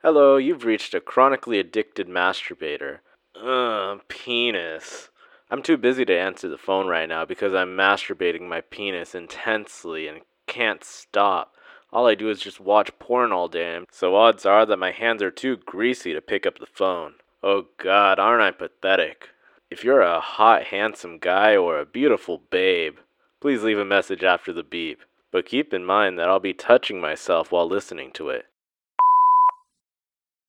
Hello, you've reached a chronically addicted masturbator. Penis. I'm too busy to answer the phone right now because I'm masturbating my penis intensely and can't stop. All I do is just watch porn all day, so odds are that my hands are too greasy to pick up the phone. Oh god, aren't I pathetic? If you're a hot, handsome guy or a beautiful babe, please leave a message after the beep. But keep in mind that I'll be touching myself while listening to it.